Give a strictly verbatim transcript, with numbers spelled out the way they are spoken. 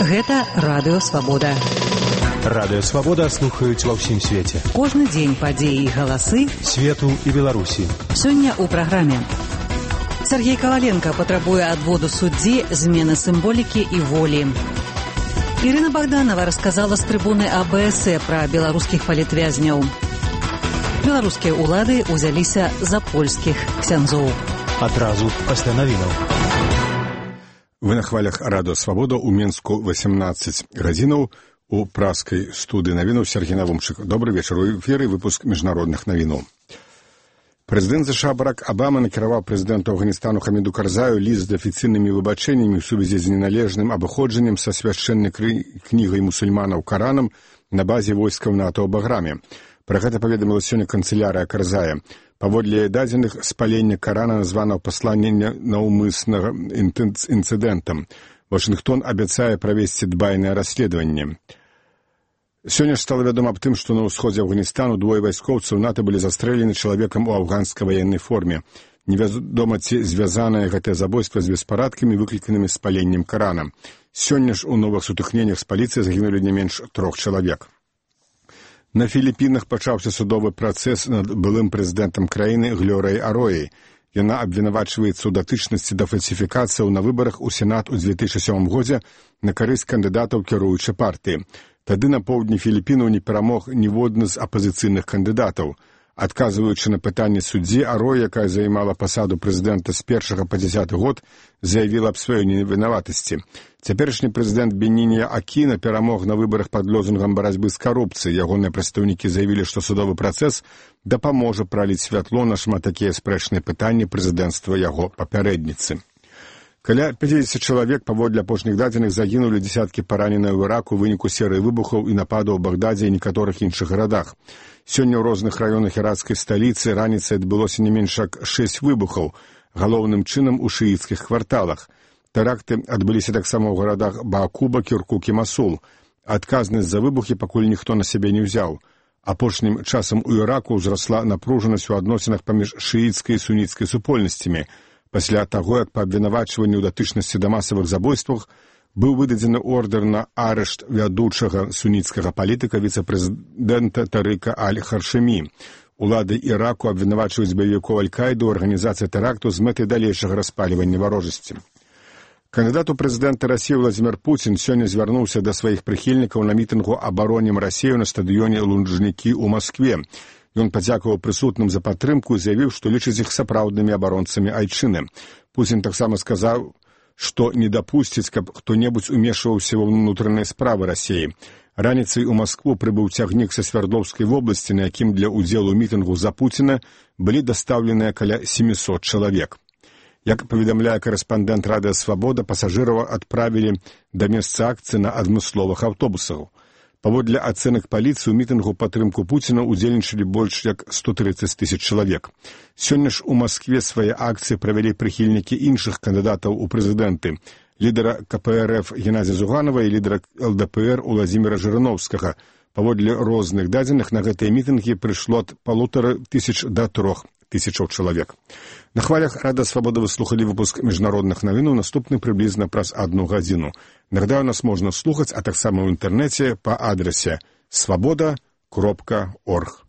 Гэта Радыё Свабода. Радыё Свабода слухаюць ва ўсім свеце. Кожны дзень падзеі і галасы свету і Беларусі. Сёння ў праграме. Сергей Коваленко патрабуе адводу суддзі змены сімволікі і волі. Ірына Богданова расказала з трыбуны А Бэ Эс Э пра беларускіх палітвязняў. Беларускія ўлады ўзяліся за польскіх ксяндзоў. Адразу пасля навінаў. Вы на хвалях Радыё Свабода ў Менску васемнаццаць гадзінаў. У праскай студыі навінаў Сергей Навумчык. Добры вечар. У эфіры выпуск міжнародных навінаў. Прэзідэнт ЗША Барак Абама накіраваў прэзідэнту Афганістану Хаміду Карзаю ліст з афіцыйнымі выбачэннямі ў сувязі з неналежным абыходжаннем са свяшчэннай кнігай мусульманаў Каранам на базе войскаў НАТО ў Баграме. Пра гэта паведаміла сёння канцылярыя Карзая. Паводле дадзеных, спаленне Карана названа ў пасланні наўмыснага інцыдэнтам. Вашынгтон абяцае правесці дбайнае расследаванне. Сёння ж стала вядома аб тым, што на ўсходзе Афганістану двое вайскоўцаў НАТО былі застрэлены чалавекам у афганскай ваеннай форме. Невядома, ці звязанае гэтае забойства з беспарадкамі, выкліканымі спаленнем Карана. Сёння ж у новых сутыкненнях з паліцыяй загінулі не менш трох чалавек. На Філіпінах пачаўся судовы працэс над былым прэзідэнтам краіны Глёрай Арояй. Яна абвінавачваецца ў датычнасці да фальсіфікацыяў на выбарах у Сенат у дзве тысячы сёмым годзе на карысць кандыдатаў кіруючай партыі. Тады на поўдні Філіпінаў не перамог ніводны з апазіцыйных кандыдатаў. Адказваючы на пытанне суддзі, Арой, якая займала пасаду прэзідэнта з першага па дзясяты год, заявіла аб сваёй невінаватасці. Цяперашні прэзідэнт Бенінья Акіна перамог на выбарах пад лозунгам барацьбы з карупцыяй. Ягоныя прадстаўнікі заявілі, што судовы працэс дапаможа праліць святло на шмат такія спрэчныя пытанні прэзідэнцтва яго папярэдніцы. Каля пяцьдзесят чалавек, паводле апошніх дадзеных, загінулі, дзесяткі параненыя ў Іраку ў выніку серыі выбухаў і нападаў у Багдадзе і некаторых іншых гарадах. Сёння ў розных раёнах іракскай сталіцы раніцай адбылося не менш як шэсць выбухаў, галоўным чынам у шыіцкіх кварталах. Тэракты адбыліся таксама ў гарадах Баакуба, Кіркук і Масул. Адказнасць за выбухі пакуль ніхто на сябе не ўзяў. Апошнім часам у Іраку ўзрасла напружанасць у адносінах паміж шыіцкай і суніцкай супольнасцямі. Пасля таго, як па абвінавачванню ў датычнасці да масавых забойствах быў выдадзены ордэр на арышт вядучага суніцкага палітыка віцэ-прэзідэнта Тарыка Аль-Харшемі. Улады Іраку абвінавачваюць баевікоў Аль-Каіду ў арганізацыі тэракту з мэтай далейшага распальвання варожасці. Кандыдат у прэзідэнта Расіі Владзімір Пуцін сёння звярнуўся да сваіх прыхільнікаў на мітынгу «Абаронім Расію» на стадыёне Лужнікі ў Маскве. Ён падзякаваў прысутным за падтрымку і заявіў, што лічыць іх сапраўднымі абаронцамі айчыны. Пуцін таксама сказаў, што не дапусціць, каб хто-небудзь умешваўся ва ўнутраныя справы Расіі. Раніцай у Маскву прыбыў цягнік са Свярдлоўскай вобласці, на якім для ўдзелу ў мітынгу за Пуціна былі дастаўленыя каля сямісот чалавек. Як паведамляе карэспандэнт Радыё Свабода, пасажыраў адправілі да месца акцыі на адмысловых аўтобусах. Паводле ацэнак паліцыі, у мітынгу падтрымку Пуціна ўдзельнічалі больш як сто трыццаць тысяч чалавек. Сёння ж у Маскве свае акцыі правялі прыхільнікі іншых кандыдатаў у прэзідэнты, лідара Ка Пэ Эр Эф Геннадзія Зюганова і лідара Эл Дэ Пэ Эр Уладзіміра Жырыноўскага. Паводле розных дадзеных на гэтыя мітынгі прыйшло ад палутара тысяч да трох тысячаў чалавек. На хвалях Радыё Свабода вы слухалі выпуск міжнародных навінаў, наступны прыблізна праз адну гадзіну. Нагадаю, нас можна слухаць, а таксама ў інтэрнэце па адрасе свабода кропка орг.